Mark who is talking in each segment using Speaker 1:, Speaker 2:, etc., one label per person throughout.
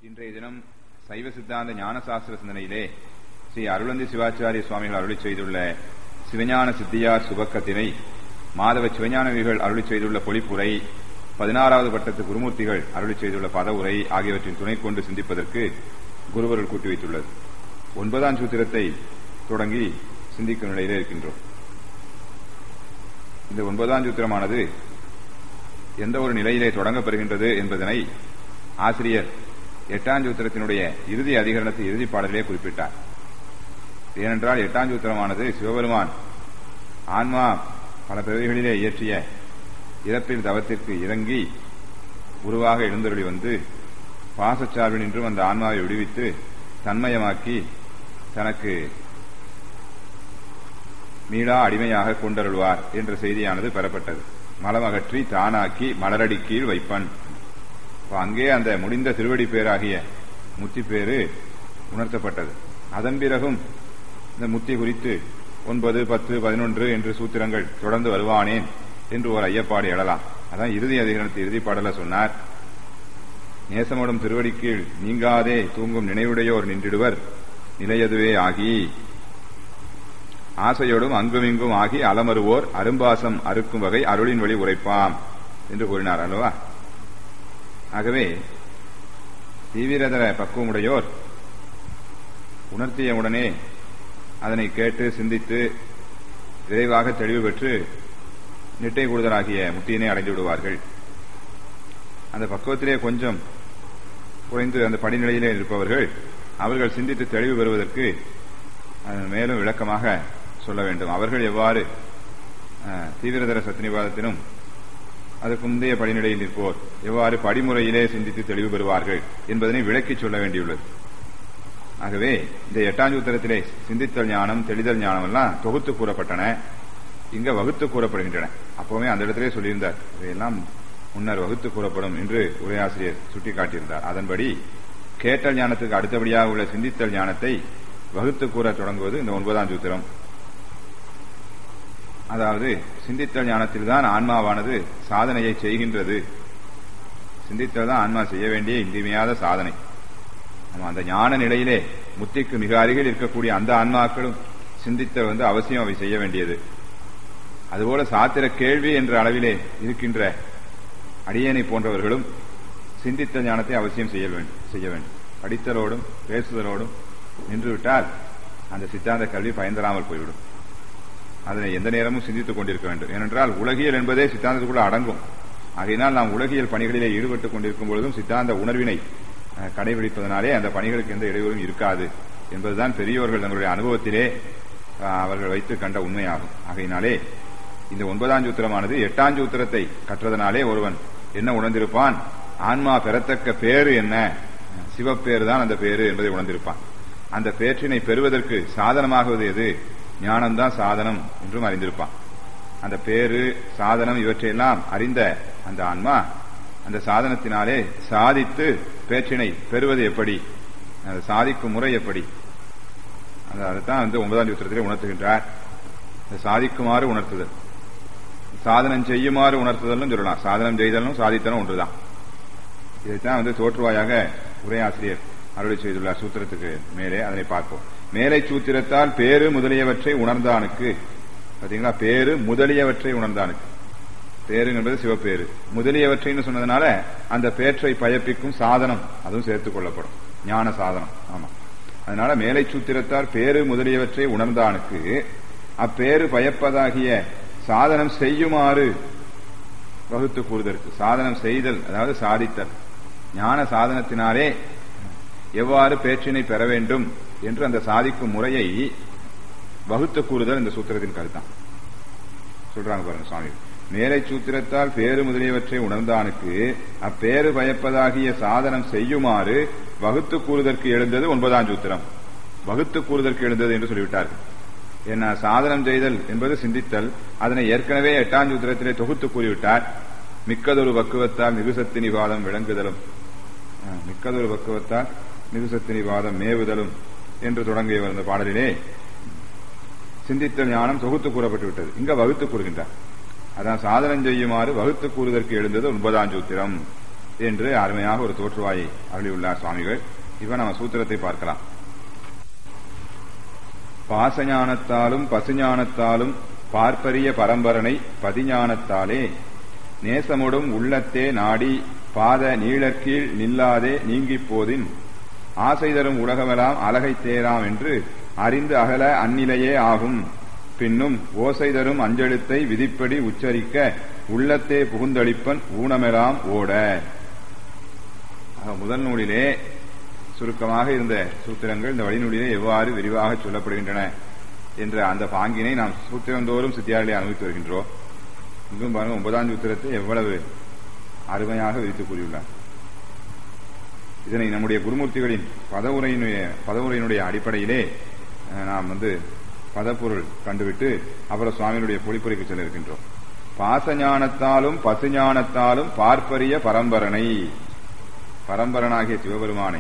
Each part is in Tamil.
Speaker 1: இன்றைய தினம் சைவ சித்தாந்த ஞானசாஸ்திர சிந்தனையிலே ஸ்ரீ அருளந்தி சிவாச்சாரிய சுவாமிகள் அருளி செய்துள்ள சிவஞான சித்தியார் சுபக்கத்தினை, மாதவ சிவஞானவிகள் அருளி செய்துள்ள பொழிப்புரை, 16வது பட்டத்து குருமூர்த்திகள் அருளி செய்துள்ள பதவுரை ஆகியவற்றின் துணை கொண்டு சிந்திப்பதற்கு குருவர்கள் கூட்டி வைத்துள்ளது. 9ஆம் சூத்திரத்தை தொடங்கி சிந்திக்கும் நிலையிலே இருக்கின்றோம். இந்த 9ஆம் சூத்திரமானது எந்த ஒரு நிலையிலே தொடங்கப்பெறுகின்றது என்பதனை ஆசிரியர் 8ஆம் சூத்திரத்தினுடைய இறுதி அதிகரணத்தை இறுதி பாடலிலே குறிப்பிட்டார். ஏனென்றால் 8ஆம் சூத்திரமானது சிவபெருமான் ஆன்மா பல பிறவிகளிலே இயற்றிய இறப்பில் தவத்திற்கு இறங்கி உருவாக எழுந்தருளி வந்து பாசச்சார்பினின்றும் அந்த ஆன்மாவை விடுவித்து தன்மயமாக்கி தனக்கு மீளா அடிமையாக கொண்டருள்வார் என்ற செய்தியானது பெறப்பட்டது. மலமகற்றி தானாக்கி மலரடி கீழ் வைப்பன். அங்கே அந்த முடிந்த திருவடி பேராகிய முத்தி பேரு உணர்த்தப்பட்டது. அதன் பிறகும் இந்த முத்தி குறித்து 9, 10, 11 என்று சூத்திரங்கள் தொடர்ந்து வருவானேன் என்று ஒரு ஐயப்பாடு எழலாம். அதான் இறுதி அதிகரணத்தை இறுதி பாடல சொன்னார். நேசமோடும் திருவடி கீழ் நீங்காதே தூங்கும் நினைவுடையோர் நின்றிடுவர் நிலையதுவே ஆகி ஆசையோடும் அங்குமிங்கும் ஆகி அலமருவோர் அரும்பாசம் அறுக்கும் வகை அருளின் வழி உரைப்பாம் என்று கூறினார் அல்லவா? ஆகவே தீவிரதர பக்குவமுடையோர் உணர்த்திய உடனே அதனை கேட்டு சிந்தித்து விரைவாக தெளிவு பெற்று நிட்டை கூடுதலாகிய முத்தியினை அடைந்து விடுவார்கள். அந்த பக்குவத்திலே கொஞ்சம் குறைந்து அந்த படிநிலையிலே இருப்பவர்கள் அவர்கள் சிந்தித்து தெளிவு பெறுவதற்கு மேலும் விளக்கமாக சொல்ல வேண்டும். அவர்கள் எவ்வாறு தீவிரதர சத்தினிவாதத்தினும் அதற்கு முந்தைய படிநிலையில் இருப்போர் எவ்வாறு படிமுறையிலே சிந்தித்து தெளிவு பெறுவார்கள் என்பதனை விளக்கி சொல்ல வேண்டியுள்ளது. ஆகவே இந்த 8ஆம் சூத்திரத்திலே சிந்தித்தல் ஞானம், தெளிதல் ஞானம் எல்லாம் தொகுத்து கூறப்பட்டன, இங்க வகுத்து கூறப்படுகின்றன. அப்போவே அந்த இடத்திலே சொல்லியிருந்தார், இதையெல்லாம் முன்னர் வகுத்து கூறப்படும் என்று உரையாசிரியர் சுட்டிக்காட்டியிருந்தார். அதன்படி கேட்டல் ஞானத்துக்கு அடுத்தபடியாக உள்ள சிந்தித்தல் ஞானத்தை வகுத்து கூற தொடங்குவது இந்த 9ஆம் சூத்திரம். அதாவது சிந்தித்தல் ஞானத்தில்தான் ஆன்மாவானது சாதனையை செய்கின்றது. சிந்தித்தல் தான் ஆன்மா செய்ய வேண்டிய இன்றியமையாத சாதனை. அந்த ஞான நிலையிலே முத்திக்கு மிக அருகில் இருக்கக்கூடிய அந்த ஆன்மாக்களும் சிந்தித்த அவசியம் அவை செய்ய வேண்டியது. அதுபோல சாத்திர கேள்வி என்ற அளவிலே இருக்கின்ற அடியேனை போன்றவர்களும் சிந்தித்த ஞானத்தை அவசியம் செய்ய வேண்டும். படித்தலோடும் பேசுதலோடும் நின்றுவிட்டால் அந்த சித்தாந்த கல்வி பயன்தராமல் போய்விடும். அதனை எந்த நேரமும் சிந்தித்துக் கொண்டிருக்க வேண்டும். ஏனென்றால் உலகியல் என்பதே சித்தாந்தத்துக்குள்ள அடங்கும். ஆகையினால் நாம் உலகியல் பணிகளிலே ஈடுபட்டுக் கொண்டிருக்கும் பொழுதும் சித்தாந்த உணர்வினை கடைபிடிப்பதனாலே அந்த பணிகளுக்கு எந்த இடையூறும் இருக்காது என்பதுதான் பெரியோர்கள் தங்களுடைய அனுபவத்திலே அவர்கள் வைத்து கண்ட உண்மையாகும். ஆகையினாலே இந்த 9ஆம் சூத்திரமானது 8ஆம் சூத்திரத்தை கற்றதனாலே ஒருவன் என்ன உணர்ந்திருப்பான்? ஆன்மா பெறத்தக்க பேரு என்ன? சிவப்பேறு தான் அந்த பேரு என்பதை உணர்ந்திருப்பான். அந்த பேற்றினை பெறுவதற்கு சாதனமாகுவது எது? ஞானம்தான் சாதனம் என்றும் அறிந்திருப்பான். அந்த பேரு சாதனம் இவற்றையெல்லாம் அறிந்த அந்த ஆன்மா அந்த சாதனத்தினாலே சாதித்து பேற்றினை பெறுவது எப்படி, அந்த சாதிக்கும் முறை எப்படி, அதைத்தான் 9ஆம் சூத்திரத்திலே உணர்த்துகின்றார். சாதிக்குமாறு உணர்த்துதல், சாதனம் செய்யுமாறு உணர்த்துதல்னு சொல்லலாம். சாதனம் செய்தலும் சாதித்தலும் ஒன்றுதான். இதைத்தான் தோற்றுவாயாக உரையாசிரியர் அருளி செய்துள்ளார் சூத்திரத்துக்கு மேலே. அதனை பார்ப்போம். மேலை சூத்திரத்தால் பேரு முதலியவற்றை உணர்ந்தானுக்கு, பாத்தீங்களா, பேரு முதலியவற்றை உணர்ந்தானுக்கு, பேரு என்பது சிவப்பேரு, முதலியவற்றைன்னு சொன்னதுனால அந்த பேற்றை பயப்பிக்கும் சாதனம் அதுவும் சேர்த்துக் கொள்ளப்படும், ஞான சாதனம். ஆமா, அதனால மேலை சூத்திரத்தால் பேரு முதலியவற்றை உணர்ந்தானுக்கு அப்பேரு பயப்பதாகிய சாதனம் செய்யுமாறு வகுத்து கூறுதற்கு, சாதனம் செய்தல் அதாவது சாதித்தல், ஞான சாதனத்தினாலே எவ்வாறு பேற்றினை பெற வேண்டும் என்று அந்த சாதிக்கும் முறையை வகுத்து கூறுதல் இந்த சூத்திரத்தின் கருத்தான். சொல்றாங்க பாருங்க சுவாமி. மேலை சூத்திரத்தால் பேரு முதலியவற்றை உணர்ந்தானுக்கு அப்பேரு பயப்பதாகிய சாதனம் செய்யுமாறு வகுத்து கூறுதற்கு எழுந்தது 9ஆம் சூத்திரம். வகுத்து கூறுதற்கு எழுந்தது என்று சொல்லிவிட்டார்கள். ஏன்னா சாதனம் செய்தல் என்பது சிந்தித்தல், அதனை ஏற்கனவே 8ஆம் சூத்திரத்திலே தொகுத்து கூறிவிட்டார். மிக்கதொரு பக்குவத்தால் மிகுசத்தினிவாதம் விளங்குதலும், மிக்கதொரு பக்குவத்தால் மிகுசத்தினிவாதம் மேவுதலும் என்று தொடங்கிய வந்த பாடலிலே சிந்தித்தல் ஞானம் தொகுத்து கூறப்பட்டு விட்டது. இங்க வகுத்து கூறுகின்றார். அதான் சாதனம் செய்யுமாறு வகுத்து கூறுவதற்கு எழுந்தது 9ஆம் சூத்திரம். என்று அருமையாக ஒரு தோற்றுவாயை அருளியுள்ளார் சுவாமிகள். இப்ப நம்ம சூத்திரத்தை பார்க்கலாம். பாசஞானத்தாலும் பசுஞானத்தாலும் பார்ப்பரிய பரம்பரனை பதிஞானத்தாலே நேசமுடும் உள்ளத்தே நாடி பாத நீளக்கீழ் நில்லாதே நீங்கிப் போதின் ஆசை தரும் உலகமெல்லாம் அலகை தேராம் என்று அறிந்து அகல அந்நிலையே ஆகும். பின்னும் ஓசை தரும் அஞ்செழுத்தை விதிப்படி உச்சரிக்க உள்ளத்தே புகுந்தளிப்பன் ஊனமெல்லாம் ஓட. முதல் நூலிலே சுருக்கமாக இருந்த சூத்திரங்கள் இந்த வழிநூலிலே எவ்வாறு விரிவாக சொல்லப்படுகின்றன என்ற அந்த பாங்கினை நாம் சூத்திரந்தோறும் சித்தியாரிலே அனுபவித்து வருகின்றோம். இங்கும் பாருங்க 9ஆம் சூத்திரத்தை எவ்வளவு அருமையாக விரித்து கூறியுள்ளார். இதனை நம்முடைய குருமூர்த்திகளின் பதவுரையினுடைய அடிப்படையிலே நாம் பதப்பொருள் கண்டுவிட்டு அப்புறம் சுவாமியினுடைய பொழிப்புரைக்கு செல்ல இருக்கின்றோம். பாசஞானத்தாலும் பசுஞானத்தாலும் பார்ப்பரிய பரம்பரனை, பரம்பரனாகிய சிவபெருமானை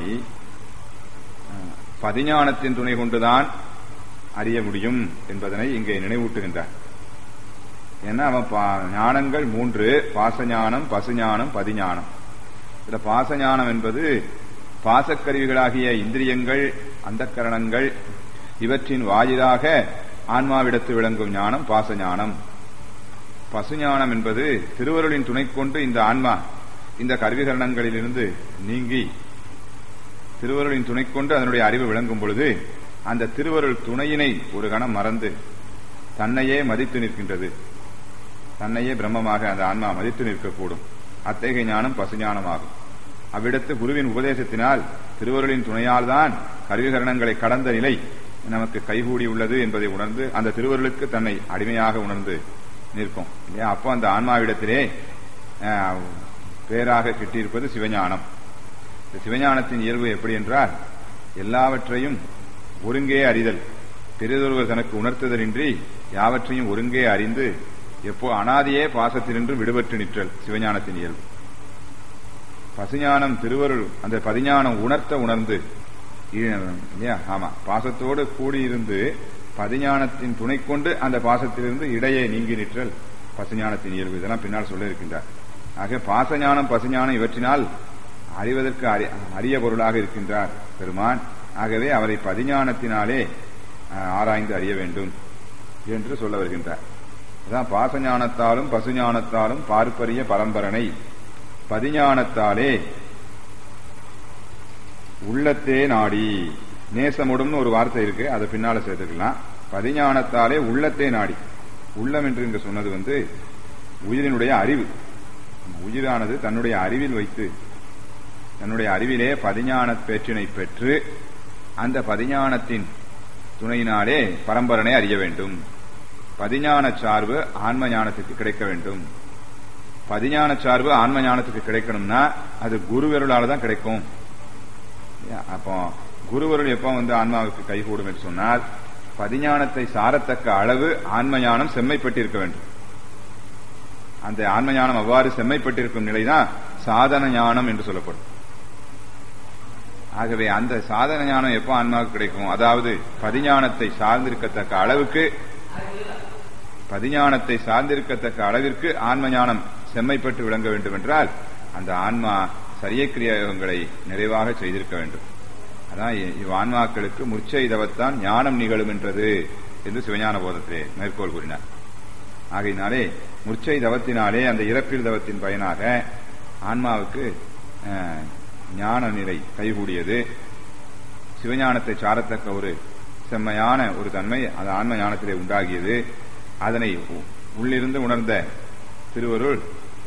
Speaker 1: பதிஞானத்தின் துணை கொண்டுதான் அறிய முடியும் என்பதனை இங்கே நினைவூட்டுகின்றார். ஏன்னா அவன் ஞானங்கள் 3: பாசஞானம், பசுஞானம், பதிஞானம். இதுல பாசஞானம் என்பது பாசக்கருவிகளாகிய இந்திரியங்கள், அந்தக்கரணங்கள் இவற்றின் வாயிலாக ஆன்மாவிடத்து விளங்கும் ஞானம் பாசஞானம். பசுஞானம் என்பது திருவருளின் துணை கொண்டு இந்த ஆன்மா இந்த கருவிகரணங்களிலிருந்து நீங்கி திருவருளின் துணை கொண்டு அதனுடைய அறிவு விளங்கும் பொழுது அந்த திருவருள் துணையினை ஒரு கணம் மறந்து தன்னையே மதித்து நிற்கின்றது. தன்னையே பிரம்மமாக அந்த ஆன்மா மதித்து நிற்கக்கூடும். அத்தகைய ஞானம் பசுஞானமாகும். அவ்விடத்து குருவின் உபதேசத்தினால் திருவருளின் துணையால் தான் கருவிகரணங்களை கடந்த நிலை நமக்கு கைகூடி உள்ளது என்பதை உணர்ந்து அந்த திருவருளுக்கு தன்னை அடிமையாக உணர்ந்து நிற்கும் இல்லையா? அப்போ அந்த ஆன்மாவிடத்திலே பேராக கிட்டியிருப்பது சிவஞானம். இந்த சிவஞானத்தின் இயல்பு எப்படி என்றால் எல்லாவற்றையும் ஒருங்கே அறிதல், பெரிதொருவர் தனக்கு உணர்த்துதலின்றி யாவற்றையும் ஒருங்கே அறிந்து எப்போ அனாதியே பாசத்தினின்று விடுபட்டு நிற்றல் சிவஞானத்தின் இயல்பு. பசுஞானம் திருவருள் அந்த பதிஞானம் உணர்ந்து ஆமா பாசத்தோடு கூடியிருந்து பதிஞானத்தின் துணை கொண்டு அந்த பாசத்திலிருந்து இடையே நீங்கி நிற்றல் பசுஞானத்தின் இயல்பு. இதெல்லாம் பின்னால் சொல்ல இருக்கின்றார். ஆக பாசஞானம் பசுஞானம் இவற்றினால் அறிவதற்கு அரிய பொருளாக இருக்கின்றார் பெருமான். ஆகவே அவரை பதிஞானத்தினாலே ஆராய்ந்து அறிய வேண்டும் என்று சொல்ல வருகின்றார். அதான் பாசஞானத்தாலும் பசுஞானத்தாலும் பார்ப்பரிய பரம்பரனை பதிஞானத்தாலே உள்ளத்தே நாடி. நேசமுடும்னு ஒரு வார்த்தை இருக்கு, அதை பின்னால சேர்த்துக்கலாம். பதிஞானத்தாலே உள்ளத்தே நாடி. உள்ளம் என்று இங்கு சொன்னது உயிரினுடைய அறிவு. உயிரானது தன்னுடைய அறிவில் வைத்து தன்னுடைய அறிவிலே பதிஞான பேற்றினை பெற்று அந்த பதிஞானத்தின் துணையினாலே பரம்பரனை அறிய வேண்டும். பதிஞான சார்பு ஆன்ம ஞானத்துக்கு கிடைக்க வேண்டும். பதிஞான சார்பு ஆன்ம ஞானத்துக்கு கிடைக்கணும்னா அது குருவருளால தான் கிடைக்கும். அப்போ குருவருள் எப்போ ஆன்மாவுக்கு கைகூடும் என்று சொன்னால் பதிஞானத்தை சாரத்தக்க அளவு ஆன்ம ஞானம் செம்மைப்பட்டிருக்க வேண்டும். அந்த ஆன்ம ஞானம் அவ்வாறு செம்மைப்பட்டிருக்கும் நிலைதான் சாதன ஞானம் என்று சொல்லப்படும். ஆகவே அந்த சாதன ஞானம் எப்போ ஆன்மாவுக்கு கிடைக்கும்? அதாவது பதிஞானத்தை சார்ந்திருக்கத்தக்க அளவிற்கு ஆன்ம ஞானம் செம்மைப்பட்டு விளங்க வேண்டும் என்றால் அந்த ஆன்மா சரிய கிரியாயோகங்களை நிறைவாக செய்திருக்க வேண்டும். அதான் இவ்வான்மாக்களுக்கு முற்சை தவத்தான் ஞானம் நிகழும் என்றது என்று சிவஞான போதத்திலே மேற்கோள் கூறினார். ஆகையினாலே முற்சை தவத்தினாலே அந்த இறப்பில் தவத்தின் பயனாக ஆன்மாவுக்கு ஞான நிலை கைகூடியது. சிவஞானத்தை சாரத்தக்க ஒரு செம்மையான ஒரு தன்மை அந்த ஆன்ம ஞானத்திலே உண்டாகியது. அதனை உள்ளிருந்து உணர்ந்த திருவருள்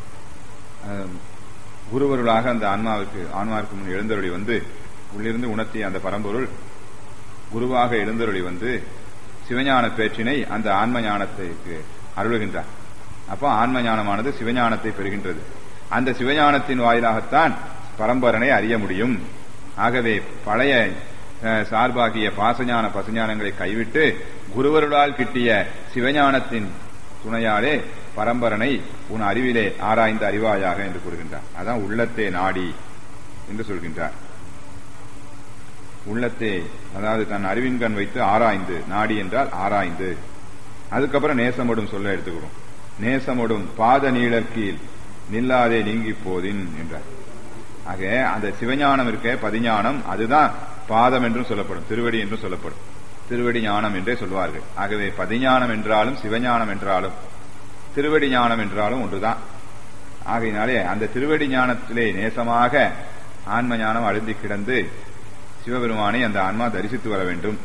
Speaker 1: குருவருளாக அந்த ஆன்மாவிற்கு முன் எழுந்தருளி உள்ளிருந்து உணர்த்திய அந்த பரம்பொருள் குருவாக எழுந்தருளி சிவஞான பேற்றினை அந்த ஆன்ம ஞானத்திற்கு அருளுகின்றார். அப்போ ஆன்ம ஞானமானது சிவஞானத்தை பெறுகின்றது. அந்த சிவஞானத்தின் வாயிலாகத்தான் பரம்பரனை அறிய முடியும். ஆகவே பழைய சார்பாகிய பாசஞான பசுஞானங்களை கைவிட்டு குருவருளால் கிட்டிய சிவஞானத்தின் துணையாலே பரம்பரனை உன் அறிவிலே ஆராய்ந்து அறிவாயாக என்று கூறுகின்றார். அதான் உள்ளத்தே நாடி என்று சொல்கின்றார். உள்ளத்தே அதாவது தன் அறிவின் கண் வைத்து ஆராய்ந்து, நாடி என்றால் ஆராய்ந்து. அதுக்கப்புறம் நேசமோடும் சொல்ல எடுத்துக்கிறோம். நேசமோடும் பாத நீளக்கீழ் நில்லாதே நீங்கி போதின் என்றார். ஆக அந்த சிவஞானம் இருக்க பதிஞானம் அதுதான் பாதம் என்றும் சொல்லப்படும், திருவடி என்றும் சொல்லப்படும். திருவடி ஞானம் என்றே சொல்வார்கள். ஆகவே பதிஞானம் என்றாலும் சிவஞானம் என்றாலும் திருவடி ஞானம் என்றாலும் ஒன்றுதான். ஆகையினாலே அந்த திருவடி ஞானத்திலே நேசமாக ஆன்ம ஞானம் அழுந்தி கிடந்து சிவபெருமானை அந்த ஆன்மா தரிசித்து வர வேண்டும்.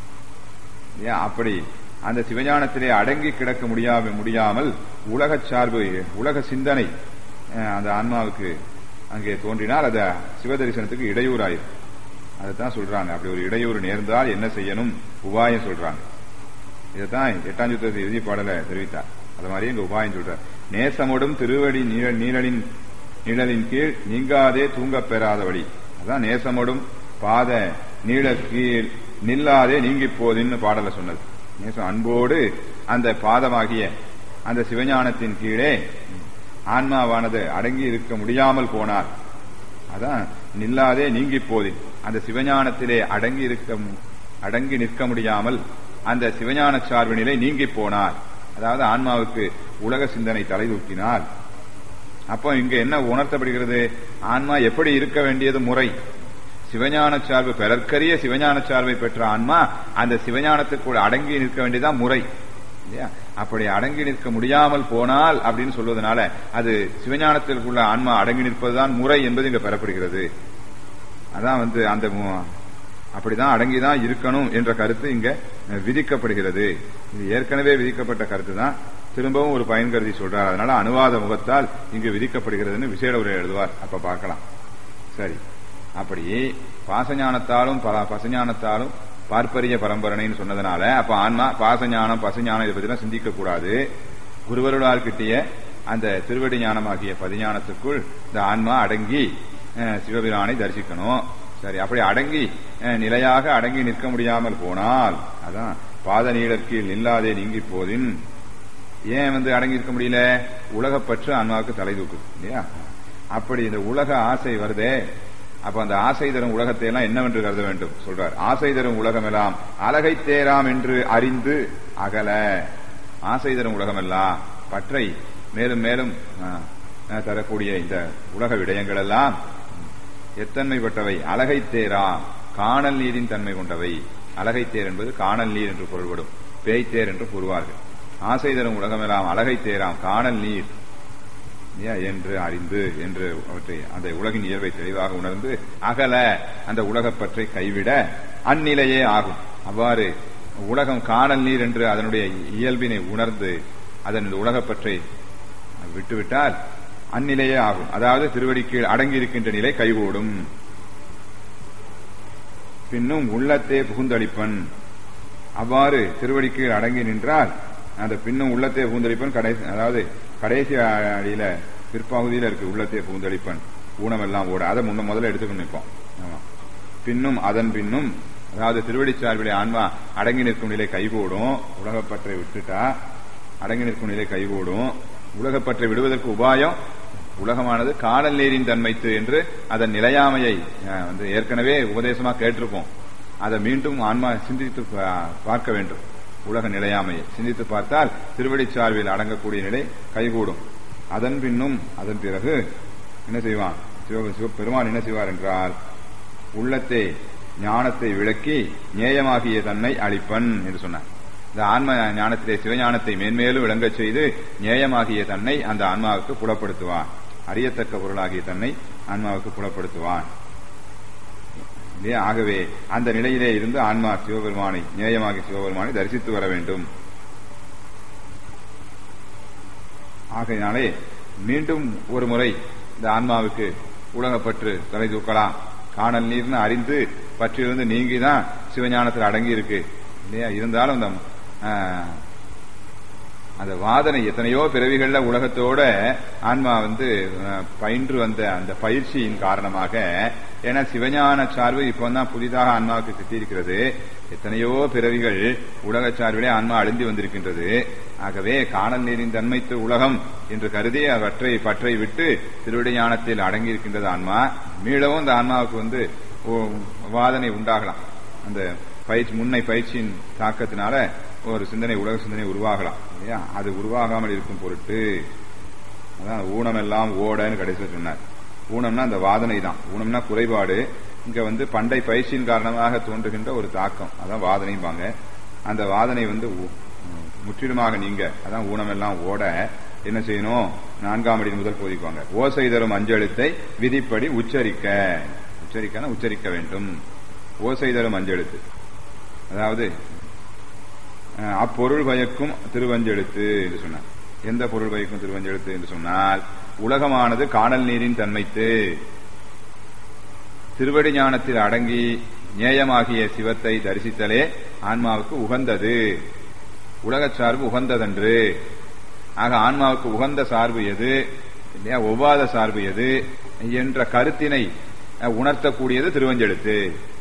Speaker 1: அப்படி அந்த சிவஞானத்திலே அடங்கி கிடக்க முடியாமல் உலக சார்பு, உலக சிந்தனை அந்த ஆன்மாவுக்கு அங்கே தோன்றினால் அது சிவதரிசனத்துக்கு இடையூறாயிரும். அதைத்தான் சொல்றாங்க. அப்படி ஒரு இடையூறு நேர்ந்தால் என்ன செய்யணும், உபாயம் சொல்றாங்க. இதைத்தான் 8ஆம் சூத்திரத்தை இறுதி பாடல தெரிவித்தார். அது மாதிரி இங்க உபாயம் சொல்றார். நேசமோடும் திருவடி நிழலின் கீழ் நீங்காதே தூங்கப் பெறாதபடி. அதான் நேசமோடும் பாத நீள கீழ் நில்லாதே நீங்கி போதின்னு பாடல சொன்னது. நேசம் அன்போடு அந்த பாதமாகிய அந்த சிவஞானத்தின் கீழே ஆன்மாவானது அடங்கி இருக்க முடியாமல் போனார். அதான் நில்லாதே நீங்கி போதி. அந்த சிவஞானத்திலே அடங்கி நிற்க முடியாமல் அந்த சிவஞான சார்பு நிலை நீங்கி போனார். அதாவது ஆன்மாவுக்கு உலக சிந்தனை தலை தூக்கினார். அப்போ இங்க என்ன உணர்த்தப்படுகிறது, ஆன்மா எப்படி இருக்க வேண்டியது முறை. சிவஞான சார்பு பிறர்க்கரிய சிவஞான சார்பை பெற்ற ஆன்மா அந்த சிவஞானத்துக்குள் அடங்கி நிற்க வேண்டியதான் முறை இல்லையா. அப்படி அடங்கி நிற்க முடியாமல் போனால் அப்படின்னு சொல்வதனால அது சிவஞானத்திற்குள்ள ஆன்மா அடங்கி நிற்பதுதான் முறை என்பது இங்க பெறப்படுகிறது. அதான் அந்த அப்படிதான் அடங்கிதான் இருக்கணும் என்ற கருத்து இங்க விதிக்கப்படுகிறது. இது ஏற்கனவே விதிக்கப்பட்ட கருத்து தான், திரும்பவும் ஒரு பயன் கருதி சொல்றார். அதனால அனுவாத முகத்தால் இங்கு விதிக்கப்படுகிறதுன்னு விசேட உரை எழுதுவார். அப்ப பார்க்கலாம். சரி, அப்படி பாசஞானத்தாலும் பசஞானத்தாலும் பார்ப்பரிய பரம்பரனைன்னு சொன்னதுனால அப்ப ஆன்மா பாசஞானம் பசுஞானம் இதை பத்தி சிந்திக்க கூடாது. குருவருளால் கிட்டிய அந்த திருவடி ஞானமாகிய பதிஞானத்துக்குள் இந்த ஆன்மா அடங்கி சிவபிரானை தரிசிக்கணும். சரி, அப்படி அடங்கி நிலையாக அடங்கி நிற்க முடியாமல் போனால் அதான் பாத நீளற்கீழ் நில்லாதே நீங்கி போதின். ஏன் அடங்கி இருக்க முடியல, உலகப்பற்று ஆன்மாவுக்கு தலை தூக்குது இல்லையா. அப்படி இந்த உலக ஆசை வருதே, அப்ப அந்த ஆசை தரும் உலகத்தை எல்லாம் என்னவென்று கருத வேண்டும் சொல்றார். ஆசை தரும் உலகம் எல்லாம் அழகை தேராம் என்று அறிந்து அகல. ஆசை தரும் உலகம் எல்லாம் பற்றை மேலும் மேலும் தரக்கூடிய இந்த உலக விடயங்கள் எல்லாம் எத்தன்மைப்பட்டவை, அழகை தேராம் காணல் நீரின் தன்மை கொண்டவை. அழகை தேர் என்பது காணல் நீர் என்று பொருள்படும், பேய்த்தேர் என்று கூறுவார்கள். ஆசை தரும் உலகமெல்லாம் அழகை தேராம் காணல் நீர் என்று அறிந்து என்று அவற்றை அந்த உலகின் இயல்பை தெளிவாக உணர்ந்து அகல அந்த உலகப்பற்றை கைவிட அந்நிலையே ஆகும். அவ்வாறு உலகம் காணல் நீர் என்று அதனுடைய இயல்பினை உணர்ந்து அதன் உலகப்பற்றை விட்டுவிட்டால் அந்நிலையே ஆகும். அதாவது திருவடி கீழ் அடங்கி இருக்கின்ற நிலை கைகூடும். பின்னும் உள்ளத்தே புகுந்தளிப்பன். அவ்வாறு திருவடி கீழ் அடங்கி நின்றால் அந்த பின்னும் உள்ளத்தே புகுந்தளிப்பன் அதாவது கடைசி அடியில பிற்பகுதியில இருக்கு உள்ளத்தே புகுந்தளிப்பன், ஊனமெல்லாம் ஓட. அதை முதல்ல எடுத்துக்கணும் நிற்போம். ஆமா, பின்னும் அதன் பின்னும் அதாவது திருவடி சார்பிலே ஆன்மா அடங்கி நிற்கும் நிலை கைகூடும். உலகப்பற்றை விட்டுட்டா அடங்கி நிற்கும் நிலை கைகூடும். உலகப்பற்றை விடுவதற்கு உபாயம் உலகமானது காணல் நீரின் தன்மைத்து என்று அதன் நிலையாமையை ஏற்கனவே உபதேசமா கேட்டிருப்போம். அதை மீண்டும் ஆன்மா சிந்தித்து பார்க்க வேண்டும். உலக நிலையாமையை சிந்தித்து பார்த்தால் திருவடி சார்பில் அடங்கக்கூடிய நிலை கைகூடும். அதன் பின்னும் அதன் பிறகு என்ன செய்வான் சிவபெருமான் என்ன செய்வார் என்றால் உள்ளத்தை ஞானத்தை விளக்கி நேயமாகிய தன்னை அளிப்பன் என்று சொன்னார். இந்த ஆன்ம ஞானத்திலே சிவஞானத்தை மேன்மேலும் விளங்கச் செய்து நேயமாகிய தன்னை அந்த ஆன்மாவுக்கு புலப்படுத்துவான். அறியத்தக்க பொருளாகிய தன்னை ஆன்மாவுக்கு புலப்படுத்துவான். ஆகவே அந்த நிலையிலே இருந்து ஆன்மா சிவபெருமானை நேயமாகிய சிவபெருமானை தரிசித்து வர வேண்டும். ஆகையினாலே மீண்டும் ஒரு முறை இந்த ஆன்மாவுக்கு உலகப்பற்று தலை தூக்கலாம். காணல் நீர்னு அறிந்து பற்றிலிருந்து நீங்கிதான் சிவஞானத்தில் அடங்கி இருக்கு இல்லையா. இருந்தாலும் அந்த வாதனை எத்தனையோ பிறவிகள்ல உலகத்தோட ஆன்மா பயின்று வந்த அந்த பயிற்சியின் காரணமாக, ஏன்னா சிவஞான சார்பு இப்பதான் புதிதாக ஆன்மாவுக்கு கிட்டியிருக்கிறது. எத்தனையோ பிறவிகள் உலக சார்பிலே ஆன்மா அழுந்தி வந்திருக்கின்றது. ஆகவே காணல் நீரின் தன்மைத்து உலகம் என்று கருதி அவற்றை பற்றை விட்டு திருவிடை ஞானத்தில் அடங்கி இருக்கின்றது ஆன்மா. மீளவும் இந்த ஆன்மாவுக்கு வாதனை உண்டாகலாம். அந்த முன்னை பயிற்சியின் தாக்கத்தினால ஒரு சிந்தனை உலக சிந்தனை உருவாகலாம் இல்லையா. அது உருவாகாமல் இருக்கும் பொருட்டு அதான் ஊனமெல்லாம் ஓடன்னு கடைசியில் சொன்னார். ஊனம்னா அந்த வாதனை தான். ஊனம்னா குறைபாடு. இங்க பண்டை பயிற்சியின் காரணமாக தோன்றுகின்ற ஒரு தாக்கம், அதான் வாதனைம்பாங்க. அந்த வாதனை முற்றிலுமாக நீங்க, அதான் ஊனமெல்லாம் ஓட என்ன செய்யணும்? 4ஆம் அடி முதல் போதிக்குவாங்க. ஓசை தரும் அஞ்செழுத்தை விதிப்படி உச்சரிக்க வேண்டும். ஓசை தரும் அஞ்செழுத்து, அதாவது அப்பொருள் பயக்கும் திருவஞ்செழுத்து என்று சொன்னார். எந்த பொருள் பயக்கும் திருவஞ்செழுத்து என்று சொன்னால், உலகமானது காணல் நீரின் தன்மைத்து திருவடி ஞானத்தில் அடங்கி நேயமாகிய சிவத்தை தரிசித்தலே ஆன்மாவுக்கு உகந்தது. உலகச் சார்பு உகந்ததன்று. ஆக ஆன்மாவுக்கு உகந்த சார்பு எது, ஒவ்வாத சார்பு எது என்ற கருத்தினை உணர்த்தக்கூடியது திருவஞ்செழுத்து.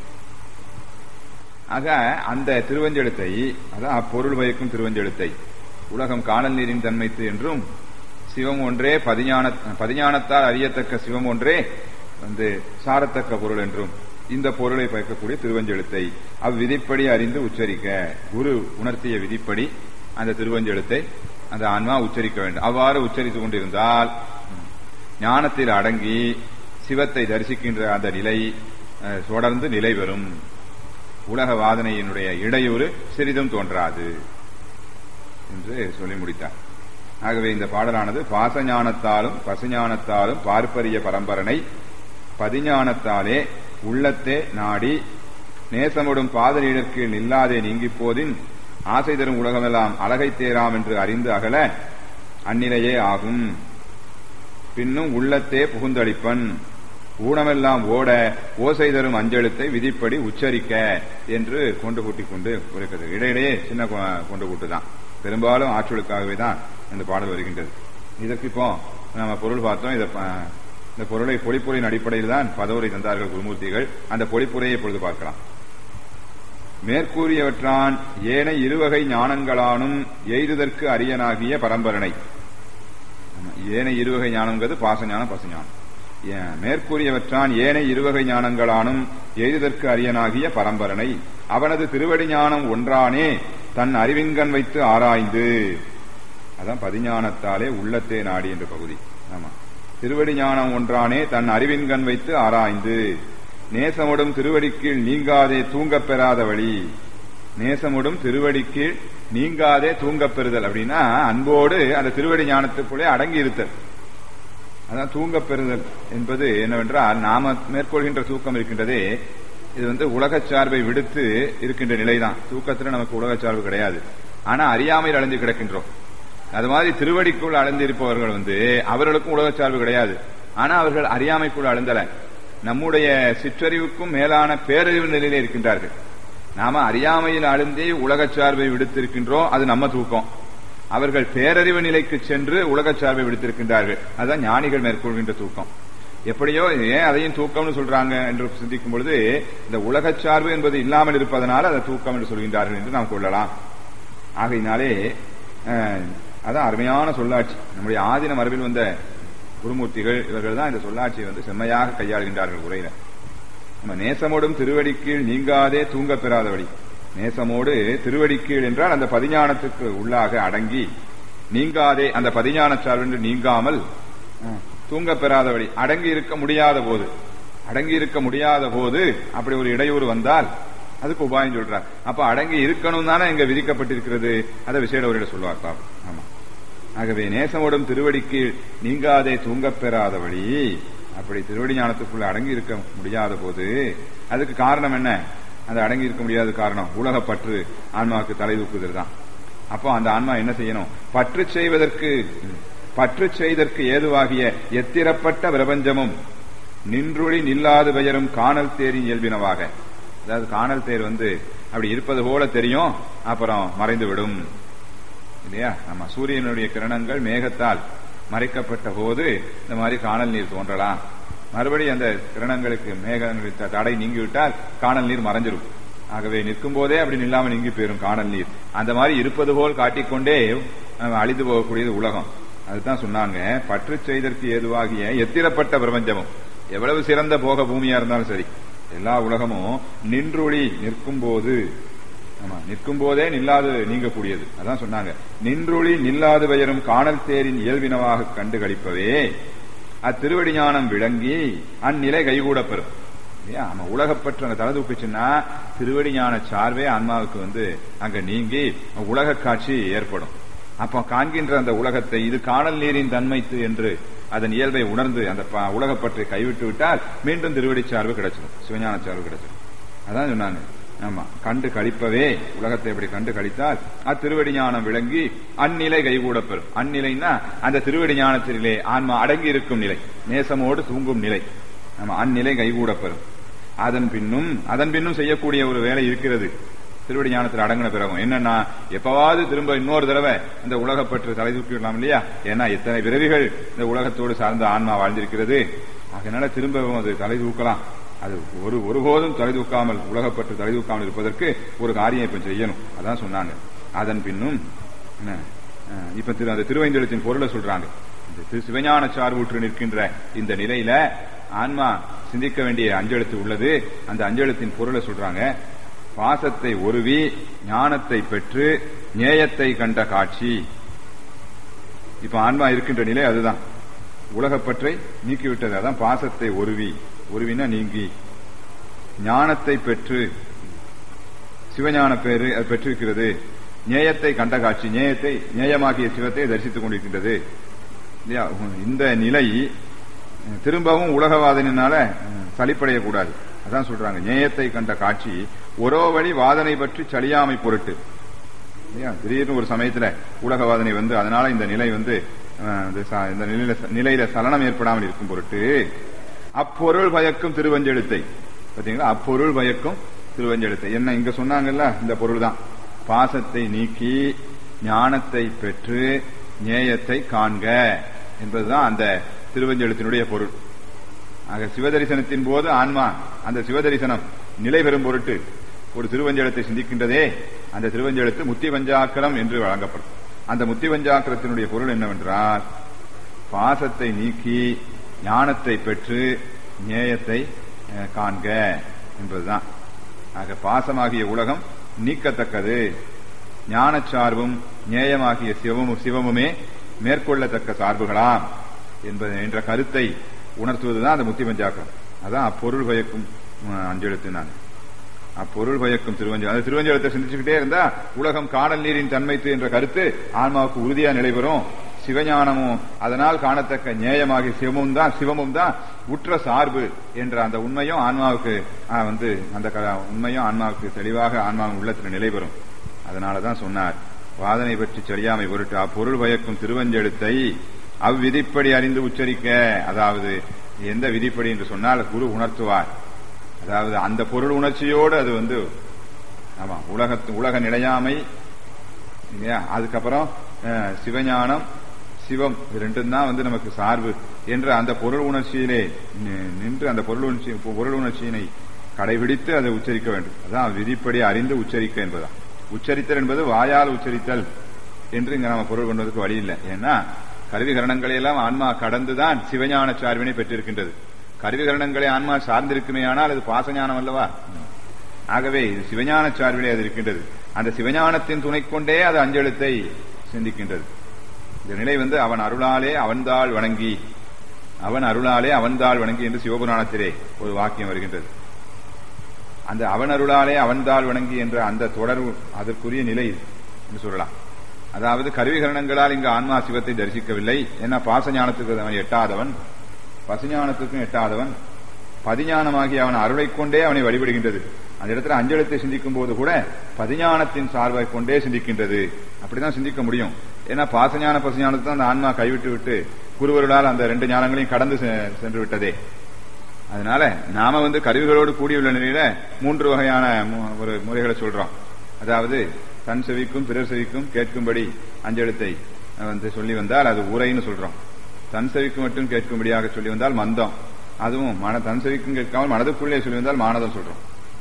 Speaker 1: ஆக அந்த திருவஞ்செழுத்தை, அதான் அப்பொருள் பயக்கும் திருவஞ்செழுத்தை உலகம் காணல் நீரின் தன்மைத்து என்றும், சிவம் ஒன்றே பதிஞானத்தால் அறியத்தக்க சிவம் ஒன்றே சாரத்தக்க பொருள் என்றும், இந்த பொருளை பயக்கக்கூடிய திருவஞ்செழுத்தை அவ்விதிப்படி அறிந்து உச்சரிக்க, குரு உணர்த்திய விதிப்படி அந்த திருவஞ்செழுத்தை அந்த ஆன்மா உச்சரிக்க வேண்டும். அவ்வாறு உச்சரித்துக் கொண்டிருந்தால் ஞானத்தில் அடங்கி சிவத்தை தரிசிக்கின்ற அந்த நிலை தொடர்ந்து நிலை பெறும். உலக வாதனையினுடைய இடையூறு சிறிதும் தோன்றாது என்று சொல்லி முடித்தார். ஆகவே இந்த பாடலானது பாசஞானத்தாலும் பசுஞானத்தாலும் பார்ப்பரிய பரம்பரனை பதிஞானத்தாலே உள்ளத்தே நாடி நேசமுடும் பாதலீடற்கு நில்லாதே நீங்கி போதின் ஆசை தரும் உலகமெல்லாம் அழகை தேராம் என்று அறிந்து அகல அந்நிலையே ஆகும். பின்னும் உள்ளத்தே புகுந்தளிப்பன் ஊனமெல்லாம் ஓட ஓசை தரும் அஞ்செழுத்தை விதிப்படி உச்சரிக்க என்று கொண்டு கூட்டிக் கொண்டு இருக்கிறது. இடையிடையே சின்ன கொண்டு கூட்டுதான், பெரும்பாலும் ஆற்றலுக்காகவே தான் இந்த பாடல் வருகின்றது. இதற்கு இப்போ நம்ம பொருள் பார்த்தோம். இந்த பொருளை பொழிப்புரையின் அடிப்படையில் தான் பதவுரை தந்தார்கள் குருமூர்த்திகள். அந்த பொழிப்புரையை இப்பொழுது பார்க்கலாம். மேற்கூறியவற்றான் ஏனை இருவகை ஞானங்களானும் எய்துதற்கு அரியனாகிய பரம்பரனை. ஏனை இருவகை ஞானங்கிறது பாசஞானம் பசுஞானம். மேற்கூறியவற்றான் ஏனை இருவகை ஞானங்களானும் எய்துதற்கு அரியனாகிய பரம்பரனை அவனது திருவடி ஞானம் ஒன்றானே தன் அறிவின்கண் வைத்து ஆராய்ந்து, அதான் பதிஞானத்தாலே உள்ளத்தே நாடி என்ற பகுதி. ஆமா, திருவடி ஞானம் ஒன்றானே தன் அறிவின்கண் வைத்து ஆராய்ந்து நேசமுடும் திருவடிக்கீழ் நீங்காதே தூங்கப் பெறாத வழி. நேசமுடும் திருவடிக்கீழ் நீங்காதே தூங்கப் பெறுதல் அப்படின்னா அன்போடு அந்த திருவடி ஞானத்துக்குள்ளே அடங்கி இருத்தல். அதான் தூங்கப் பெறுதல் என்பது என்னவென்றால், நாம மேற்கொள்கின்ற தூக்கம் இருக்கின்றதே, இது உலகச் சார்பை விடுத்து இருக்கின்ற நிலைதான். தூக்கத்துல நமக்கு உலகச் சார்பு கிடையாது. ஆனா அறியாமையில் அடைந்து கிடக்கின்றோம். அது மாதிரி திருவடிக்குள் அடைந்திருப்பவர்கள் அவர்களுக்கும் உலகச் சார்பு கிடையாது. ஆனா அவர்கள் அறியாமைக்குள் அழுந்தல, நம்முடைய சிற்றறிவுக்கும் மேலான பேரறிவு நிலையிலே இருக்கின்றார்கள். நாம அறியாமையில் அழுந்தே உலகச் சார்பை விடுத்திருக்கின்றோம், அது நம்ம தூக்கம். அவர்கள் பேரறிவு நிலைக்கு சென்று உலகச் சார்பை விடுத்திருக்கின்றார்கள், அதுதான் ஞானிகள் மேற்கொள்கின்ற தூக்கம். எப்படியோ ஏன் அதையும் தூக்கம்னு சொல்றாங்க என்று சிந்திக்கும் பொழுது, இந்த உலகச் சார்பு என்பது இல்லாமல் இருப்பதனால அதை தூக்கம் என்று சொல்கின்றார்கள் என்று நாம் கொள்ளலாம். ஆகையினாலே அதான் அருமையான சொல்லாட்சி. நம்முடைய ஆதீன மரபில் வந்த குருமூர்த்திகள் இவர்கள் தான் இந்த சொல்லாட்சியை செம்மையாக கையாளுகின்றார்கள் உரையில. நம்ம நேசமோடும் திருவடிக்கீழ் நீங்காதே தூங்க பெறாதபடி, நேசமோடு திருவடிக்கீழ் என்றால் அந்த பதிஞானத்துக்கு உள்ளாக அடங்கி, நீங்காதே அந்த பதிஞான சார்பென்று நீங்காமல் தூங்க பெறாதபடி, அடங்கி இருக்க முடியாத போது அப்படி ஒரு இடையூறு வந்தால் அதுக்கு உபாயம் சொல்றார். அப்ப அடங்கி இருக்கணும் தானே இங்க விதிக்கப்பட்டிருக்கிறது, அதை விசேட ஒரு சொல்லுவார் பாபு. ஆமா, ஆகவே நேசமோடும் திருவடிக்கு நீங்காதே தூங்கப் பெறாதபடி, அப்படி திருவடி ஞானத்துக்குள்ள அடங்கி இருக்க முடியாத போது அதுக்கு காரணம் என்ன? அந்த அடங்கி இருக்க முடியாத காரணம் உலகப்பற்று ஆன்மாவுக்கு தலை தூக்குதல் தான். அப்போ அந்த ஆன்மா என்ன செய்யணும்? பற்று செய்தற்கு ஏதுவாகிய எத்திரப்பட்ட பிரபஞ்சமும் நின்றுளி நில்லாது பெயரும் காணல் தேரின் இயல்பினவாக, அதாவது காணல் தேர் அப்படி இருப்பது போல தெரியும், அப்புறம் மறைந்து விடும் இல்லையா? நம்ம சூரியனுடைய கிரணங்கள் மேகத்தால் மறைக்கப்பட்ட போது இந்த மாதிரி காணல் நீர் தோன்றலாம். மறுபடியும் அந்த கிரணங்களுக்கு மேக தடை நீங்கிவிட்டால் காணல் நீர் மறைஞ்சிடும். ஆகவே நிற்கும் போதே அப்படி நில்லாமல் நீங்கி போயிடும் காணல் நீர். அந்த மாதிரி இருப்பது போல் காட்டிக்கொண்டே அழிந்து போகக்கூடியது உலகம். அதுதான் சொன்னாங்க, பற்று செய்தற்கு ஏதுவாகிய எத்திரப்பட்ட பிரபஞ்சமும், எவ்வளவு சிறந்த போக பூமியா இருந்தாலும் சரி, எல்லா உலகமும் நின்றுளி நிற்கும் போதே நில்லாது நீங்கக்கூடியது. அதான் சொன்னாங்க, நின்றுளி நில்லாது பெயரும் காணல் தேரின் இயல்பினவாக கண்டு கழிப்பவே அத்திருவடி ஞானம் விளங்கி அந்நிலை கைகூட பெறும். ஆமா, உலகப்பற்று அங்க தலை தூக்குச்சுன்னா திருவடி ஞான சார்பே ஆன்மாவுக்கு அங்க நீங்கி உலக காட்சி ஏற்படும். அப்ப காண்கின்ற அந்த உலகத்தை இது காணல் நீரின் தன்மைத்து என்று அதன் இயல்பை உணர்ந்து அந்த உலகப்பற்றை கைவிட்டு விட்டால் மீண்டும் திருவடி சார்பு கிடைச்சிடும், சிவஞான சார்பு கிடைச்சிடும். அதான் சொன்னாங்க. ஆமா, கண்டு கழிப்பவே உலகத்தை எப்படி கண்டு கழித்தால் அத்திருவடி ஞானம் விளங்கி அந்நிலை கைகூட பெறும். அந்நிலைன்னா அந்த திருவடி ஞானத்திலே ஆன்மா அடங்கி இருக்கும் நிலை, நேசமோடு தூங்கும் நிலை. ஆமா, அந்நிலை கைகூட பெறும். அதன் பின்னும் செய்யக்கூடிய ஒரு வேலை இருக்கிறது திருவடி ஞானத்தில் அடங்கின பிறகும். என்னன்னா, எப்பவாவது திரும்ப இன்னொரு தடவை இந்த உலகப்பற்று தலை தூக்கிடலாம் இல்லையா? ஏன்னா எத்தனை பிறவிகள் இந்த உலகத்தோடு சார்ந்த ஆன்மா வாழ்ந்திருக்கிறது. அதனால திரும்பவும் அது தலை தூக்கலாம். அது ஒருபோதும் தலை தூக்காமல், உலகப்பற்று தலை தூக்காமல் இருப்பதற்கு ஒரு காரியம் இப்ப செய்யணும். அதான் சொன்னாங்க. அதன் பின்னும் இப்ப அந்த திருவைந்தெழுத்தின் பொருளை சொல்றாங்க. சிவஞான சார்புற்று நிற்கின்ற இந்த நிலையில ஆன்மா சிந்திக்க வேண்டிய அஞ்செழுத்து உள்ளது. அந்த அஞ்செழுத்தின் பொருளை சொல்றாங்க. பாசத்தை ஒருவி ஞானத்தை பெற்று நேயத்தை கண்ட காட்சி. இப்ப ஆன்மா இருக்கின்ற நிலை அதுதான், உலகப்பற்றை நீக்கிவிட்டது. அதான் பாசத்தை ஒருவினா நீங்கி ஞானத்தை பெற்று, சிவஞான பேரு அது பெற்றிருக்கிறது. நேயத்தை கண்ட காட்சி, நேயமாகிய சிவத்தை தரிசித்துக் கொண்டிருக்கின்றது. இந்த நிலை திரும்பவும் உலகவாதனால சலிப்படையக்கூடாது. அதான் சொல்றாங்க, நேயத்தை கண்ட காட்சி ஒரோ வழி வாதனை பற்றி சலியாமை பொருட்டு. திடீர்னு ஒரு சமயத்துல உலகவாதனை அதனால இந்த நிலை இந்த நிலையில சலனம் ஏற்படாமல் இருக்கும் பொருட்டு அப்பொருள் பயக்கும் திருவஞ்செழுத்தை பாத்தீங்களா, அப்பொருள் பயக்கும் திருவஞ்செழுத்தை என்ன இங்க சொன்னாங்கல்ல, இந்த பொருள் தான். பாசத்தை நீக்கி ஞானத்தை பெற்று நேயத்தை காண்க என்பதுதான் அந்த திருவஞ்செழுத்தினுடைய பொருள். ஆக சிவதரிசனத்தின் போது ஆன்மா அந்த சிவதரிசனம் நிலை பெறும் பொருட்டு ஒரு திருவஞ்செழுத்தை சிந்திக்கின்றதே, அந்த திருவஞ்செழுத்து முத்தி பஞ்சாக்கரம் என்று வழங்கப்படும். அந்த முத்தி பஞ்சாக்கரத்தினுடைய பொருள் என்னவென்றால், பாசத்தை நீக்கி ஞானத்தை பெற்று நேயத்தை காண்க என்பதுதான். ஆக பாசமாகிய உலகம் நீக்கத்தக்கது, ஞானச்சார்பும் நேயமாகிய சிவமுமே மேற்கொள்ளத்தக்க சார்புகளாம் என்ற கருத்தை உணர்த்துவதுதான் அந்த முத்தி பஞ்சாக்கரம். அதான் அப்பொருள் பயக்கும் அஞ்செழுத்து. நான் அப்பொருள் பயக்கும் திருவஞ்செழுத்து, அந்த திருவஞ்செழுத்தை சிந்திச்சுக்கிட்டே இருந்தா உலகம் காணல் நீரின் தன்மைத்து என்ற கருத்து ஆன்மாவுக்கு உறுதியா நிலைபெறும். சிவஞானமும் அதனால் காணத்தக்க நேயமாகிய சிவமும் தான் உற்ற சார்பு என்ற அந்த உண்மையும் ஆன்மாவுக்கு அந்த உண்மையும் ஆன்மாவுக்கு தெளிவாக ஆன்மாவின் உள்ளத்தில் நிலைபெறும். அதனாலதான் சொன்னார், வாதனை பற்றி சரியாமை பொருட்டு அப்பொருள் பயக்கும் திருவஞ்செழுத்தை அவ்விதிப்படி அறிந்து உச்சரிக்க. அதாவது எந்த விதிப்படி என்று சொன்னால் குரு உணர்த்துவார். அதாவது அந்த பொருள் உணர்ச்சியோடு அது ஆமா உலக நிலையாமை இல்லையா, அதுக்கப்புறம் சிவஞானம் சிவம் ரெண்டும் தான் நமக்கு சார்பு என்ற அந்த பொருள் உணர்ச்சியிலே நின்று அந்த பொருள் உணர்ச்சியினை கடைபிடித்து அதை உச்சரிக்க வேண்டும். அதான் விதிப்படி அறிந்து உச்சரிக்க என்பதான். உச்சரித்தல் என்பது வாயால் உச்சரித்தல் என்று இங்க நம்ம பொருள் கொண்டதுக்கு வழி இல்லை. ஏன்னா கருவிகரணங்களை எல்லாம் ஆன்மா கடந்துதான் சிவஞான சார்பினை பெற்றிருக்கின்றது. கருவிகரணங்களை ஆன்மா சார்ந்திருக்குமே ஆனால் அது பாசஞானம் அல்லவா. ஆகவே இது சிவஞான சார்பிலே அது இருக்கின்றது. அந்த சிவஞானத்தின் துணை கொண்டே அது அஞ்செழுத்தை சிந்திக்கின்றது. இந்த நிலை அவன் அருளாலே அவன்தாள் வணங்கி, அவன் அருளாலே அவன்தாள் வணங்கி என்று சிவபுராணத்திலே ஒரு வாக்கியம் வருகின்றது. அந்த அவன் அருளாலே அவன்தாள் வணங்கி என்ற அந்த தொடர்பு அதற்குரிய நிலை என்று சொல்லலாம். அதாவது கருவிகரணங்களால் இங்கு ஆன்மா சிவத்தை தரிசிக்கவில்லை. ஏன்னா பாசஞானத்துக்கு அவன் எட்டாதவன், பசுஞானத்துக்கும் எட்டாதவன். பதிஞானமாகி அவன் அருளை கொண்டே அவனை வழிபடுகின்றது. அந்த இடத்துல அஞ்செழுத்தை சிந்திக்கும் போது கூட பதிஞானத்தின் சார்பை கொண்டே சிந்திக்கின்றது. அப்படிதான் சிந்திக்க முடியும். ஏன்னா பாசஞான பசுஞானத்தை தான் அந்த ஆன்மா கைவிட்டு விட்டு குருவருளால் அந்த ரெண்டு ஞானங்களையும் கடந்து சென்று விட்டதே. அதனால நாம கருவிகளோடு கூடியுள்ள நிலையில 3 வகையான ஒரு முறைகளை சொல்றோம். அதாவது தன் செவிக்கும் பிறர் செவிக்கும் கேட்கும்படி அஞ்செழுத்தை சொல்லி வந்தால் அது உரைன்னு சொல்றோம். தன் செவிக்கு மட்டும் கேட்கும்படியாக சொல்லி வந்தால் மந்தம், அதுவும் தன் செவிக்கும் கேட்காமல் மனதுக்குள்ளே சொல்லி வந்தால் மானதம் சொல்றோம்.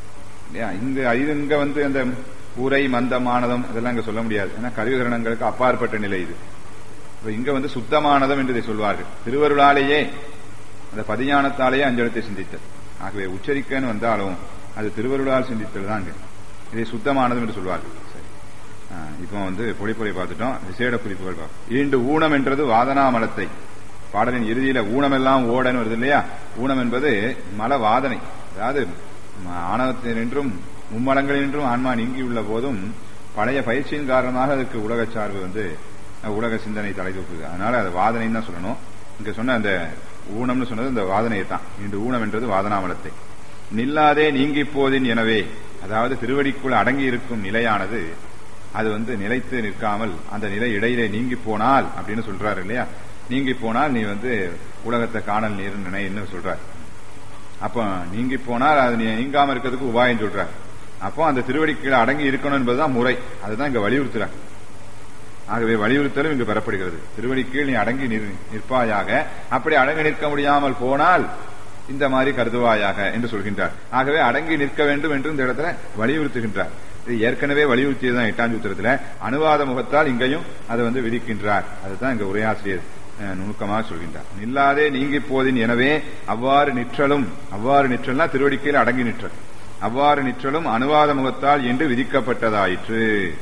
Speaker 1: இங்க அந்த உரை மந்தம் மானதம் இதெல்லாம் இங்க சொல்ல முடியாது. ஏன்னா கருவிகரணங்களுக்கு அப்பாற்பட்ட நிலை இது. இங்க சுத்தமானதம் என்று இதை சொல்வார்கள். திருவருளாலேயே அந்த பதிஞானத்தாலேயே அஞ்செழுத்தை சிந்தித்தல். ஆகவே உச்சரிக்கன்னு வந்தாலும் அது திருவருளால் சிந்தித்தல் தான் இதை சுத்தமானதும் என்று சொல்வார்கள். சரி, இப்போ பொழிப்புரை பார்த்துட்டோம். விசேட குறிப்புகள் பார்ப்போம். ஈண்டு ஊனம் என்றது வாதனாமலத்தை பாடலின் இறுதியில ஊனமெல்லாம் ஓடன்னு வருது இல்லையா? ஊனம் என்பது மல வாதனை. அதாவது ஆணவத்தினின்றும் மும்மலங்களினின்றும் ஆன்மா நீங்கியுள்ள போதும் பழைய பயிற்சியின் காரணமாக அதற்கு உலக சார்பு உலக சிந்தனை தலை தூக்குது. அதனால அது வாதனைன்னு தான் சொல்லணும். இங்க சொன்ன அந்த ஊனம்னு சொன்னது இந்த வாதனையை தான். இன்று ஊனம் என்றது வாதனாமலத்தை. நில்லாதே நீங்கி போதின் எனவே, அதாவது திருவடிக்குள் அடங்கி இருக்கும் நிலையானது அது நிலைத்து நிற்காமல் அந்த நிலை இடையிலே நீங்கி போனால் அப்படின்னு சொல்றாரு இல்லையா? நீங்கி போனால் நீ உலகத்தை காணல் நீர் நினைன்னு சொல்றார். அப்ப நீங்கி போனால் அது நீங்காம இருக்கிறதுக்கு உபாயம் சொல்றார். அப்போ அந்த திருவடிக்கீழே அடங்கி இருக்கணும் என்பதுதான் முறை. அதுதான் இங்க வலியுறுத்துறார். ஆகவே வலியுறுத்தலும் இங்கு பெறப்படுகிறது. திருவடி கீழ் நீ அடங்கி நிற்பாயாக, அப்படி அடங்கி நிற்க முடியாமல் போனால் இந்த மாதிரி கருதுவாயாக என்று சொல்கின்றார். ஆகவே அடங்கி நிற்க வேண்டும் என்று இந்த இடத்துல வலியுறுத்துகின்றார். இது ஏற்கனவே வலியுறுத்தியதுதான் 8ஆம் சூத்திரத்துல. அனுவாத முகத்தால் இங்கேயும் அதை விதிக்கின்றார். அதுதான் இங்க உரையாசிரியர் நுணுக்கமாக சொல்கின்றார். நில்லாதே நீங்கி போதின் எனவே அவ்வாறு நிற்றல்னா திருவடி கீழ் அடங்கி நிற்றல், அவ்வாறு நிற்றலும் அனுவாத முகத்தால் என்று விதிக்கப்பட்டதாயிற்று.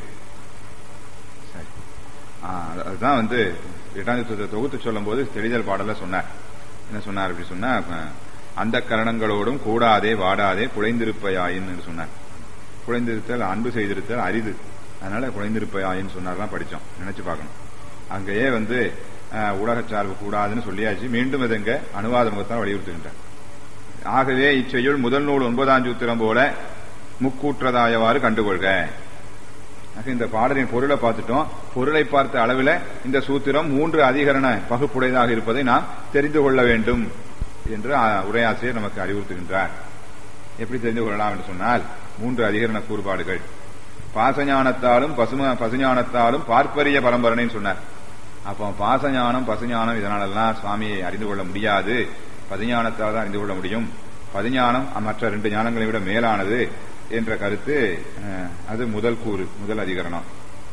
Speaker 1: அதுதான் 8ஆம் சூத்திரத்தை தொகுத்து சொல்லும் போது தெளிதல் பாடல சொன்னார். என்ன சொன்னார் அப்படி சொன்னா, அந்த கரணங்களோடும் கூடாதே வாடாதே குழைந்திருப்பையாயின்னு சொன்னார். குழைந்திருத்தல் அன்பு செய்திருத்தல் அரிது, அதனால குழைந்திருப்பையாயின்னு சொன்னார்லாம் படிச்சோம். நினைச்சு பார்க்கணும். அங்கேயே உலக சார்பு கூடாதுன்னு சொல்லியாச்சு. மீண்டும் அது எங்க அனுவாத முகத்தான் வலியுறுத்துகின்றார். ஆகவே இச்செய்யுள் முதல் நூல் 9ஆம் சூத்திரம் போல முக்கூற்றதாயவாறு கண்டுகொள்க. இந்த பாடலின் பொருளை பார்த்துட்டோம். பொருளை பார்த்த அளவில் இந்த சூத்திரம் 3 அதிகரண பகுப்புடையதாக இருப்பதை நாம் தெரிந்து கொள்ள வேண்டும் என்று உரையாசிரியர் நமக்கு அறிவுறுத்துகின்றார். எப்படி தெரிந்து கொள்ளலாம் என்று சொன்னால், 3 அதிகரண கூறுபாடுகள். பாசஞானத்தாலும் பசுஞானத்தாலும் பார்ப்பரிய பரம்பரனைன்னு சொன்னார். அப்போ பாசஞானம் பசுஞானம் இதனாலெல்லாம் சுவாமியை அறிந்து கொள்ள முடியாது, பதிஞானத்தால் தான் அறிந்து கொள்ள முடியும். பதிஞானம் மற்ற 2 ஞானங்களை விட மேலானது என்ற கருத்து அது முதல் கூறு, முதல் அதிகரணம்.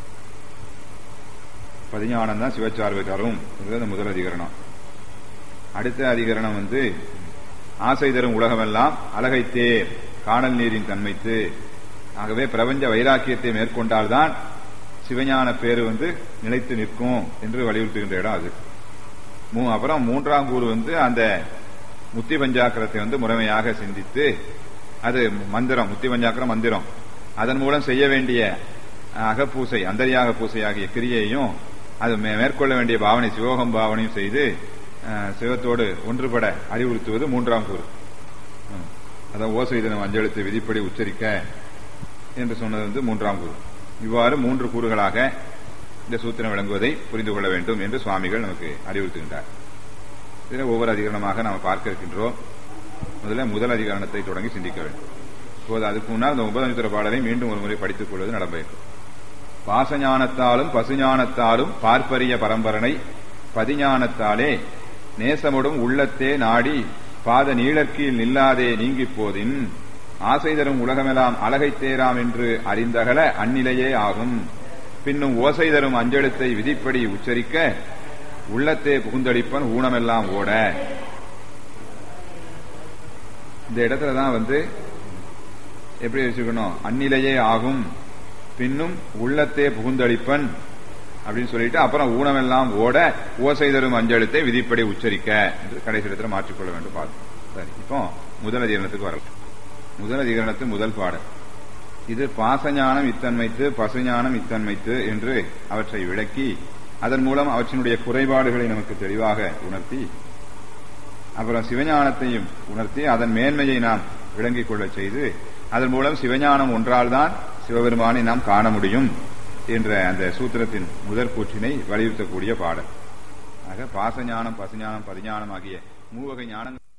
Speaker 1: பதிஞானம் தான் சிவச்சார்பை தரும் முதல் அதிகரணம். அடுத்த அதிகரணம் ஆசை தரும் உலகமெல்லாம் அழகைத்தேர் காணல் நீரின் தன்மைத்து. ஆகவே பிரபஞ்ச வைராக்கியத்தை மேற்கொண்டால்தான் சிவஞான பேரு நிலைத்து நிற்கும் என்று வலியுறுத்துகின்ற இடம் அது. அப்புறம் 3ஆம் கூறு அந்த முத்தி பஞ்சாக்கரத்தை முறைமையாக சிந்தித்து, அது மந்திரம், முத்தி பஞ்சாக்கரம் மந்திரம், அதன் மூலம் செய்ய வேண்டிய அகப்பூசை அந்தரியாக பூசை ஆகிய கிரியையும் அது மேற்கொள்ள வேண்டிய பாவனை சிவோகம் பாவனையும் செய்து சிவத்தோடு ஒன்றுபட அறிவுறுத்துவது 3ஆம் கூறு. அதான் ஓசை தினம் அஞ்செழுத்து விதிப்படி உச்சரிக்க என்று சொன்னது 3ஆம் கூறு. இவ்வாறு 3 கூறுகளாக இந்த சூத்திரம் விளங்குவதை புரிந்து கொள்ள வேண்டும் என்று சுவாமிகள் நமக்கு அறிவுறுத்துகின்றார். இதில் ஒவ்வொரு அதிகரணமாக நாம் பார்க்க இருக்கின்றோம். முதல் அதிகரணத்தை தொடங்கி சிந்திக்க வேண்டும். இப்போது அதுக்கு முன்னால் இந்த 9ஆம் சூத்திர பாடலை மீண்டும் ஒரு முறை படித்துக் கொள்வது நடம்பெயர்க்கும். பாசஞானத்தாலும் பசுஞானத்தாலும் பார்ப்பரிய பரம்பரனை பதிஞானத்தாலே நேசமுடும் உள்ளத்தே நாடி பாத நீளற்கீழ் நில்லாதே நீங்கி போதின் ஆசை தரும் உலகமெல்லாம் அழகை தேராம் என்று அறிந்தகல அந்நிலையே ஆகும். பின்னும் ஓசை தரும் அஞ்செழுத்தை விதிப்படி உச்சரிக்க உள்ளத்தே புகுந்தளிப்பன் ஊனமெல்லாம் ஓட. இந்த இடத்துலதான் எப்படி வச்சுக்கணும், அந்நிலையே ஆகும் பின்னும் உள்ளத்தே புகுந்தளிப்பன் அப்படின்னு சொல்லிட்டு அப்புறம் ஊனமெல்லாம் ஓட ஓசை தரும் அஞ்செழுத்தை விதிப்படி உச்சரிக்க என்று கடைசி இடத்துல மாற்றிக்கொள்ள வேண்டும். பார்த்து சரி, இப்போ முதல் அதிகரணத்துக்கு வரலாம். முதல் அதிகரணத்து முதல் பாடல் இது பாசஞானம் இத்தன்மைத்து பசுஞானம் இத்தன்மைத்து என்று அவற்றை விளக்கி அதன் மூலம் அவற்றினுடைய குறைபாடுகளை நமக்கு தெளிவாக உணர்த்தி, அப்புறம் சிவஞானத்தையும் உணர்த்தி அதன் மேன்மையை நாம் விளங்கிக் கொள்ள செய்து, அதன் மூலம் சிவஞானம் ஒன்றால் தான் சிவபெருமானை நாம் காண முடியும் என்ற அந்த சூத்திரத்தின் முதற் கூற்றினை வலியுறுத்தக்கூடிய பாடல். ஆக பாசஞானம் பசுஞானம் பதிஞானம் ஆகிய 3 வகை ஞானங்கள்